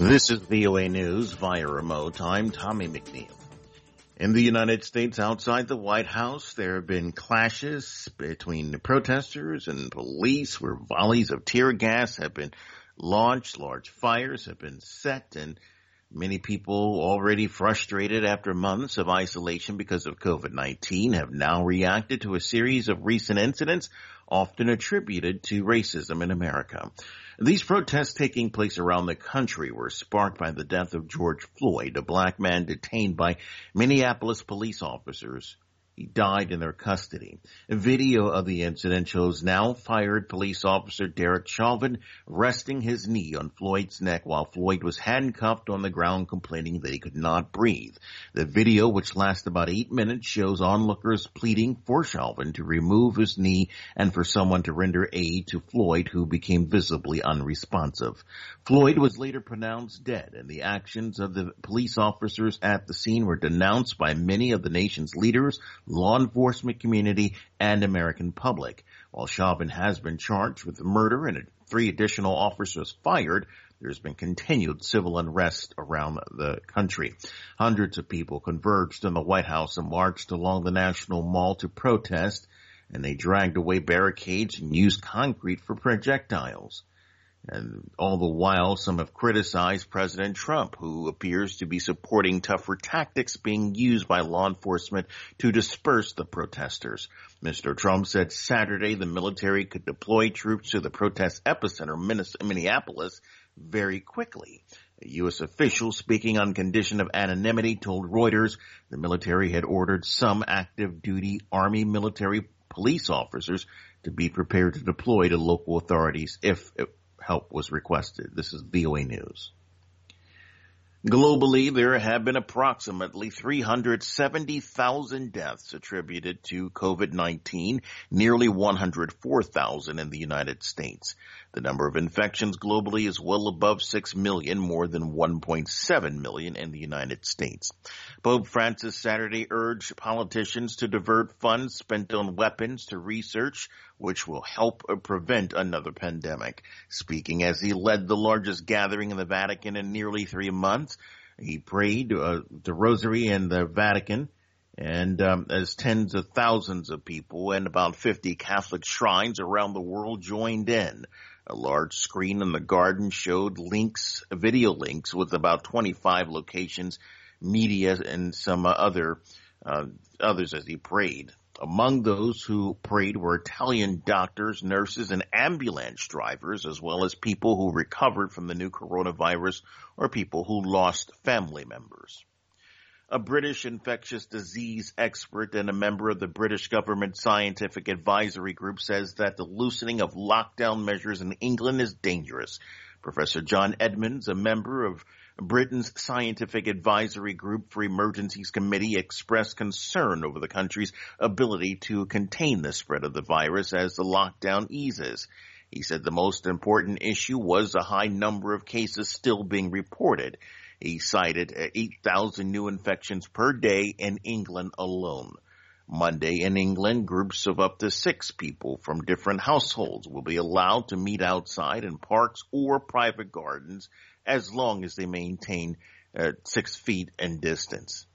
This is VOA News via remote. I'm Tommy McNeil. In the United States, outside the White House, there have been clashes between the protesters and police where volleys of tear gas have been launched, large fires have been set, and many people already frustrated after months of isolation because of COVID-19 have now reacted to a series of recent incidents often attributed to racism in America. These protests taking place around the country were sparked by the death of George Floyd, a black man detained by Minneapolis police officers. He died in their custody. A video of the incident shows now fired police officer Derek Chauvin resting his knee on Floyd's neck while Floyd was handcuffed on the ground complaining that he could not breathe. The video, which lasts about 8 minutes, shows onlookers pleading for Chauvin to remove his knee and for someone to render aid to Floyd, who became visibly unresponsive. Floyd was later pronounced dead, and the actions of the police officers at the scene were denounced by many of the nation's leaders, law enforcement community, and American public. While Chauvin has been charged with murder and 3 additional officers fired, there's been continued civil unrest around the country. Hundreds of people converged on the White House and marched along the National Mall to protest, and they dragged away barricades and used concrete for projectiles. And all the while, some have criticized President Trump, who appears to be supporting tougher tactics being used by law enforcement to disperse the protesters. Mr. Trump said Saturday the military could deploy troops to the protest epicenter, Minneapolis, very quickly. A U.S. official speaking on condition of anonymity told Reuters the military had ordered some active duty Army military police officers to be prepared to deploy to local authorities if help was requested. This is VOA News. Globally, there have been approximately 370,000 deaths attributed to COVID-19, nearly 104,000 in the United States. The number of infections globally is well above 6 million, more than 1.7 million in the United States. Pope Francis Saturday urged politicians to divert funds spent on weapons to research, which will help prevent another pandemic. Speaking as he led the largest gathering in the Vatican in nearly 3 months, he prayed the Rosary in the Vatican, and as tens of thousands of people and about 50 Catholic shrines around the world joined in. A large screen in the garden showed video links with about 25 locations, media, and some others as he prayed. Among those who prayed were Italian doctors, nurses, and ambulance drivers, as well as people who recovered from the new coronavirus or people who lost family members. A British infectious disease expert and a member of the British government scientific advisory group says that the loosening of lockdown measures in England is dangerous. Professor John Edmonds, a member of Britain's Scientific Advisory Group for Emergencies Committee, expressed concern over the country's ability to contain the spread of the virus as the lockdown eases. He said the most important issue was the high number of cases still being reported. He cited 8,000 new infections per day in England alone. Monday in England, groups of up to 6 people from different households will be allowed to meet outside in parks or private gardens as long as they maintain 6 feet in distance.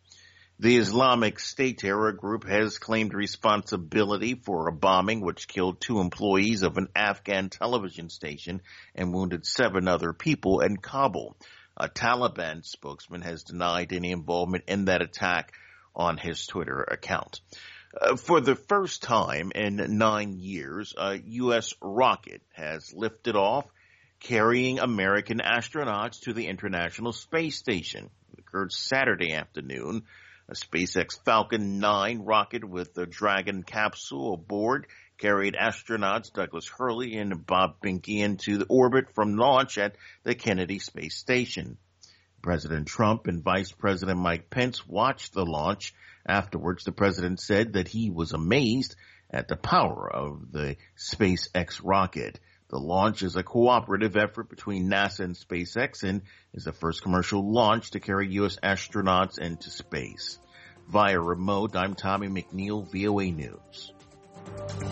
The Islamic State terror group has claimed responsibility for a bombing which killed 2 employees of an Afghan television station and wounded 7 other people in Kabul. A Taliban spokesman has denied any involvement in that attack on his Twitter account. For the first time in 9 years, a U.S. rocket has lifted off, carrying American astronauts to the International Space Station. It occurred Saturday afternoon. A SpaceX Falcon 9 rocket with the Dragon capsule aboard carried astronauts Douglas Hurley and Bob Behnke into the orbit from launch at the Kennedy Space Station. President Trump and Vice President Mike Pence watched the launch. Afterwards, the president said that he was amazed at the power of the SpaceX rocket. The launch is a cooperative effort between NASA and SpaceX and is the first commercial launch to carry U.S. astronauts into space. Via remote, I'm Tommy McNeil, VOA News.